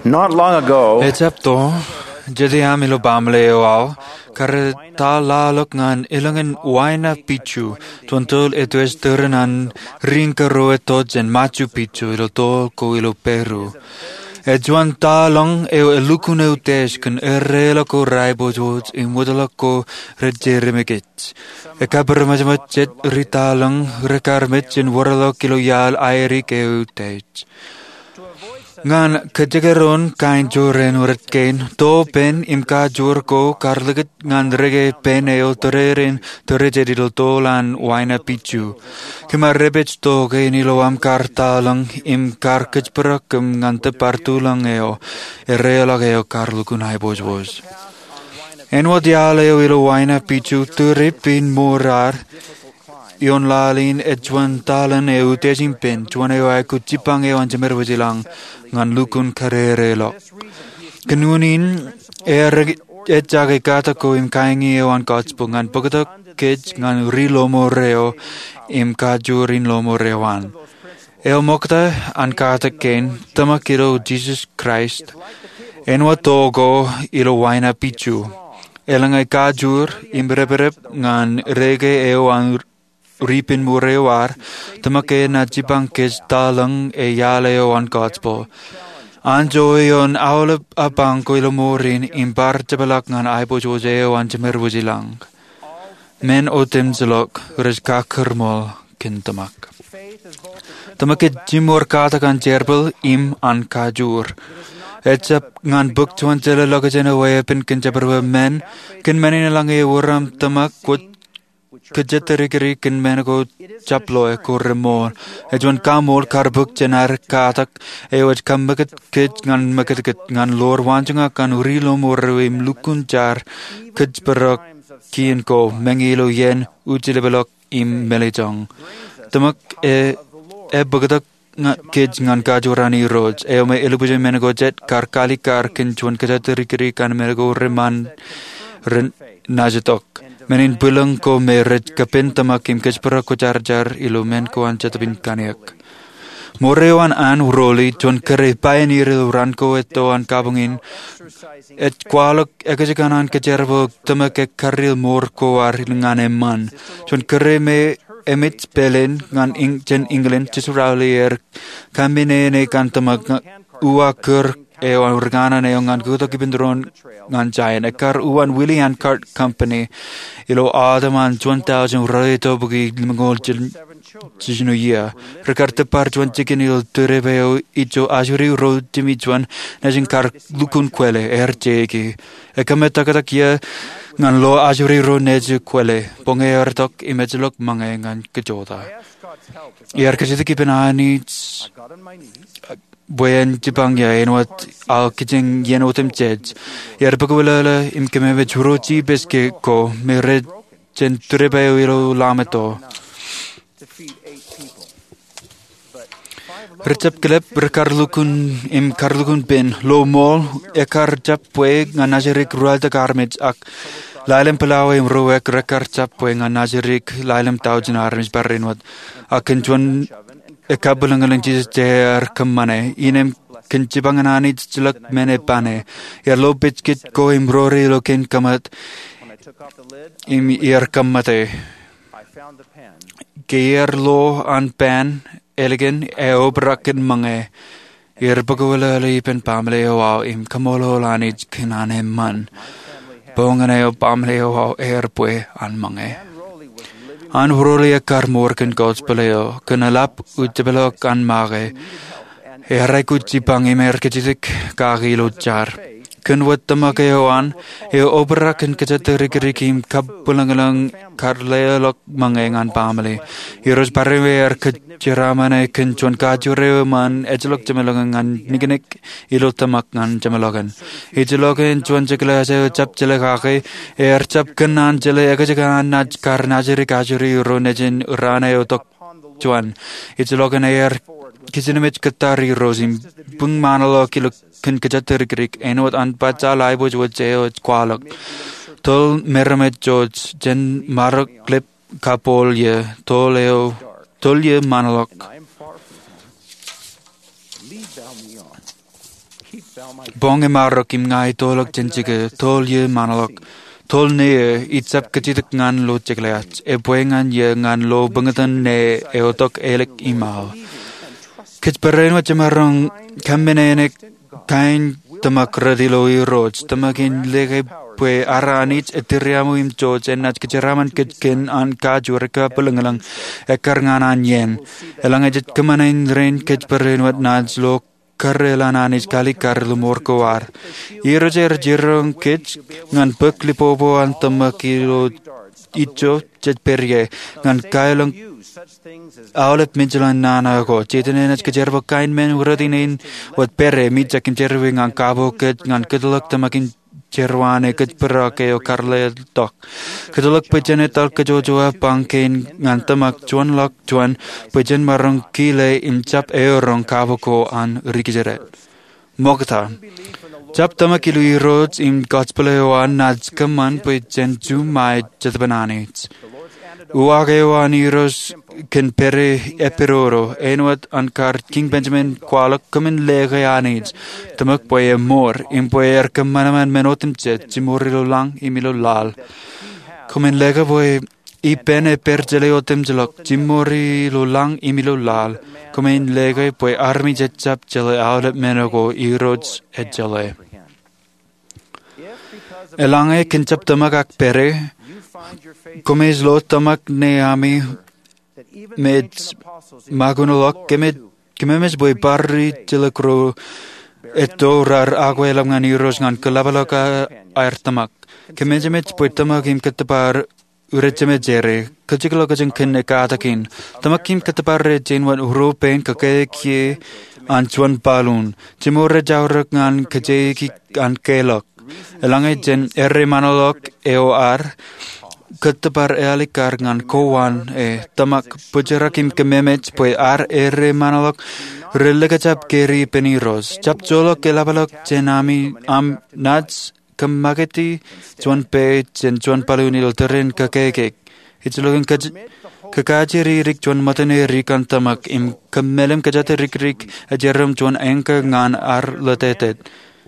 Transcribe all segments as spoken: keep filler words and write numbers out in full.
Not long ago, Ejapto, jadi amilo bamleo ao, kareta lalok ngan ilangan waina Picchu, tuantol eto es terenan ringkaro eto jen Machu Picchu ilo tol ko ilo Peru. E juan talong eo elukun eutes kan erela ko raibo joj imodala ko rejeremekit. E kabar majamat ritalong rekarmet jen waralo kilo yal airik eutej. Ngan kejagaron kain joren urat kain to pen imka jor ko karlagat ngan rege pen eo torerin tore jedidol tolan waina Picchu. Kima rebech to kain ilo am kartalang im karkej perakam ngan tepartulang eo ereolag eo karlukun hai boj boj. Enwa dialeo ilo waina Picchu turipin morar Ion lalin e juan talan e utesin pen, juan e ai kucipang e wan jemer wajilang, ngan lukun karere lok. Kenunin e reg e jage kata ko im kaingi e wan katspo, ngan pagata kej ngan ri lomo reo im kajurin lomo rewan. E o mokta an kata ken, tama kiro Jesus Christ, enwa togo ilo waina Picchu. Elang e kajur im reberep ngan rege e wan Ripin murewar, tamake na jibang kej talang e yaleo an katspo. Anjo yon aula abang ko ilo morin imbar jabalak ngan aibo jojeo an jemer wujilang. Men otem zalok res kakermol kintamak. Tamake jimor kata kan jerbel im an kajur. Etsap ngan buk tuan jela lokajena wayapin kin jabarwa men, kin menin lang e waram tamak kut Kejateri kin menako chaplo e korremor. E juan kamol karbuk jenar katak e waj kambakat kej ngan makatkit ngan lor wanjunga kan urilo morwim lukun jar kej berak kien ko mengilo yen ujilebelok im melejong. Tamak e e bagatak kej ngan kajurani roj e ome elubuje menako jet kar kali kar kin juan kejateri kan menako reman ren najatok. Menin bulang ko meret kapin tamakim kejpera ko jar-jar ilumen ko an chatabin kaniak. Morewan an uroli jon kere pioneer ran ko eto an kabungin et kwalok ekajakanan kejerbo tamake karil mor ko ar ngane man. Jon kere me emit pelen ngan ing jen England chisuralier kambine ne kan tamak ua ker e wan urgana ne ngan kuto kibindron ngan giant ekar uan William Cart Company ilo adaman one thousand reto bugi limangol jino year rekarte par juan chicken il turebeo ijo ajuri ro timi juan najin kar lukun kwele erjeki ekameta kata kia ngan lo ajuri ro neju kwele bonge ertok imejlok mange ngan kejota iar kejiti kipenani Buyan jibang ya enwat al kijeng yen otem jej. Yar bagwala im kemeve churochi beske ko mere jen turebe ilo lameto. Recep kelep berkarlukun im karlukun ben lo mol ekar japwe nganajerik rual ta garmej ak lailem pelawe im roek rekar japwe nganajerik lailem taujin armis barrenwat akin juan Ekabulangalang Jesus jer kemane inem kenjibanganani jelak mene pane ya lo bitskit ko imrori lo ken kamat im ir kamate geir lo an pan elegan e obraken mange ir bagwala li pen pamle o im kamolo lani kinane man bongane o pamle o erpwe an mange An huroli ekar morken godspeleo, kenalap utebelo kan mage. Erai kuci pangi merkejitik kagi lojar. Ken wat tamakeo an, e obra ken kejateri-kerikim kabulang-lang karleolok mangengan pameli. Iros parewer kejeramane ken cuan kajureo man ejelok jamelogan nigenek ilo tamak ngan jamelogan. Ejelogen cuan jeglase cap jelekake er cap kenan jele egajagan naj kar najeri kajuri ro nejen urane otok cuan. Ejelogen er Kisinimich katari rosim pung manalo kilo ken kejateri kerik enot an baca laibo jeo kwalok. Tol meramet George jen marok klip kapol ye toleo tol ye manalok. Bong e marok im ngai tolok jenjige tol ye manalok. Tol ne itsap ketidak ngan lo jegleat. E buengan ye ngan lo bengatan ne e otok elek imal. Kit pereno jamarong kamenenek kain tamak radilo i rods. Tamakin lege pue aranich etiriamu im George enat kejaraman kitkin an kaju reka pelengalang ekar nganan yen. Elang ejet kemanain rain kit pereno naj lo karelanis kali karlumor kowar. Iro jer jirong kits ngan bekli popo antama kilo icho jet perye ngan kailong awlet minjalan nana ko chitenenas kejerbo kain men uradinin wat pere mitja kinjerwi ngan kabo ket ngan kedulak tamakin Jerwane ket perake o karle tok. Kedulak pejane tal kejojoa pangkein ngantamak cuan lak cuan pejan marong kile incap eorong kavoko an rikijeret. Mogta. Jap tamak ilui roads im gospeleoan naj keman pejan jumai jatbananits. Uageoan iros ken pere eperoro enwat ankar King Benjamin kwalak kemen lege anits. Tamak poye mor im poyer kemanaman menotim jet jimorilo lang imilo lal. Kemen lege poye ipen e perjeleotim jelok jimorilo lang imilo lal. Kemen lege poye army jet jap jele awlet menogo irods et jele. Elange kencap tamak ak pere Komes lo tamak ne ami med magunolok kemet kememes boy barri jelekro eto rar aguelam ngan iros ngan kelabaloka air tamak kemejemet boy tamak im ketepar urejemet jere kejiklo kejeng kenne katakin tamak im ketepar rejen wan uropen kakeki anchuan palun jemore jaurak ngan kejeki an kelok elange jen erre manolok eor Ketepar ealikar ngan kowan e tamak pujarakim kememet poe ar ere manalok relegacap keri peniros. Cap jolok elabalok jenami am nats kemageti cuan pe jen cuan palunil teren kakekek. Itzulokin kakajiri rik cuan matene rikan tamak im kemelem kajate rik rik ajerum cuan engke ngan ar letetet.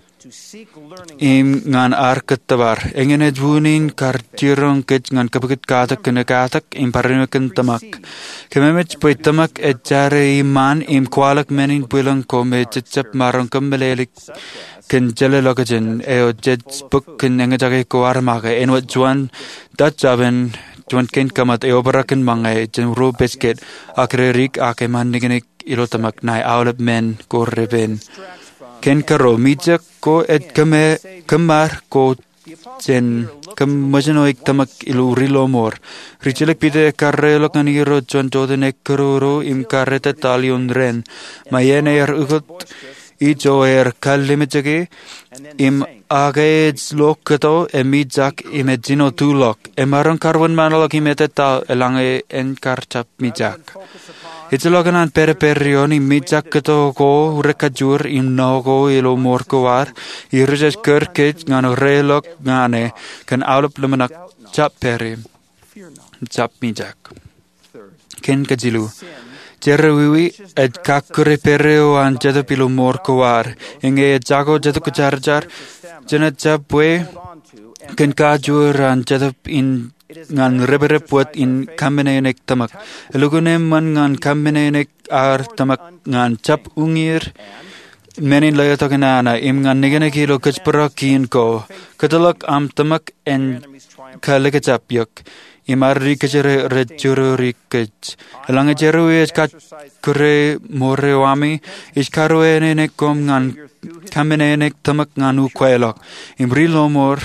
Im ngan ar ketabar engene junin kar jirong ket ngan kapakit katak kena katak im parinuken tamak kememet poy tamak ejare iman im kwalak menin pulang kome cecap marong kembelelik ken jele lokajen eo jets buk ken engejake kuar maka enwat juan dachaben juan ken kamat eo baraken mangai jen ro biscuit akre rik ake man nigenik ilo tamak nai awlep men korreben Ken karo mijak ko et keme kemar ko jen kemajanoik tamak ilu rilo mor. Richelek pide karrelok nganiro jon jodenek karoro im karrete talion ren. Mayene er ugot ijo er kalimejage im agets lokato e mijak imagino tulok. Emaron karwan manalok imeteta elange en karchap mijak. Itzuloganan pere perioni mijak keto ko rekajur im nogo ilo morkowar irjes kerket ngano relok ngane kan aulop lemenak cap peri cap mijak ken kajilu Jerewiwi et kakure pereo an jado pilo morkowar enge jago jado kujarjar jana japwe ken kajur an jado in ngan rebere puat in kamenenek tamak elugunem man ngan kamenenek ar tamak ngan cap ungir menin layato kenana im ngan negene kilo kachparakin ko katalak am tamak en kalekachap yok imar rikachere rechuru rikach elang jeru es kat kure morewami is karwe nek kom ngan kamenenek tamak nganu kwelok im rilomor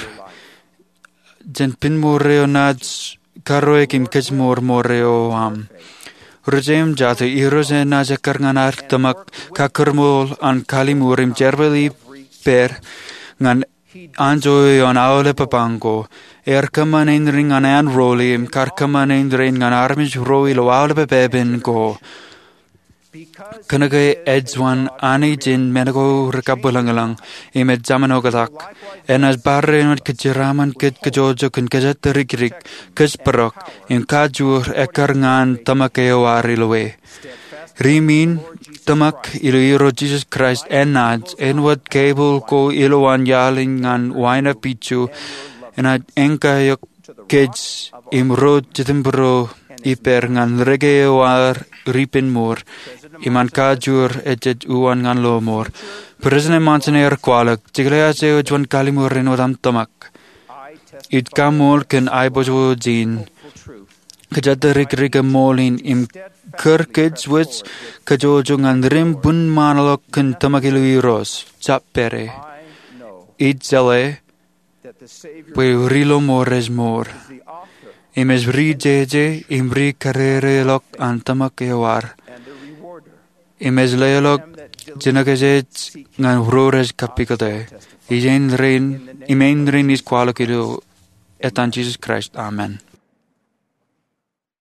Jen pin moreo naj karoe kim kech mor moreo am. Rojem jate iroze naja karnganar tamak kakermol an kalimurim jerbeli per ngan anjoy on aule papango. Er kamanin ring an an rolim kar kamanin ring an armish roi lo aule beben go. Kanagay edzwan ani jin menago rekabulangalang imed zamanogadak enas barre not kejiraman ket kejojo kun kejat rik-rik kesperok in kajur ekar ngan tamakeo arilowe rimin tamak Iloiro Jesus Christ enad enwad cable ko ilowan yaling ngan waina pichu enad engkayok kids imrod jitimbro iper ngan regewar ripin mor iman kajur ejet uwan ngan lo mor President Montaner kwalak tiglaya se ujwan kalimur renodam tamak it kamol ken aibojo jin kajadarik riga molin im kerkids wits kajojo ngan rim bun manalok ken tamakiluiros chapere it zele we rilo mores mor imes ri jeje imri karere lok antamak ewar imes leolok jinagajet ngan rores kapikade ijen rin imen rin is kwalakilo etan Jesus Christ amen.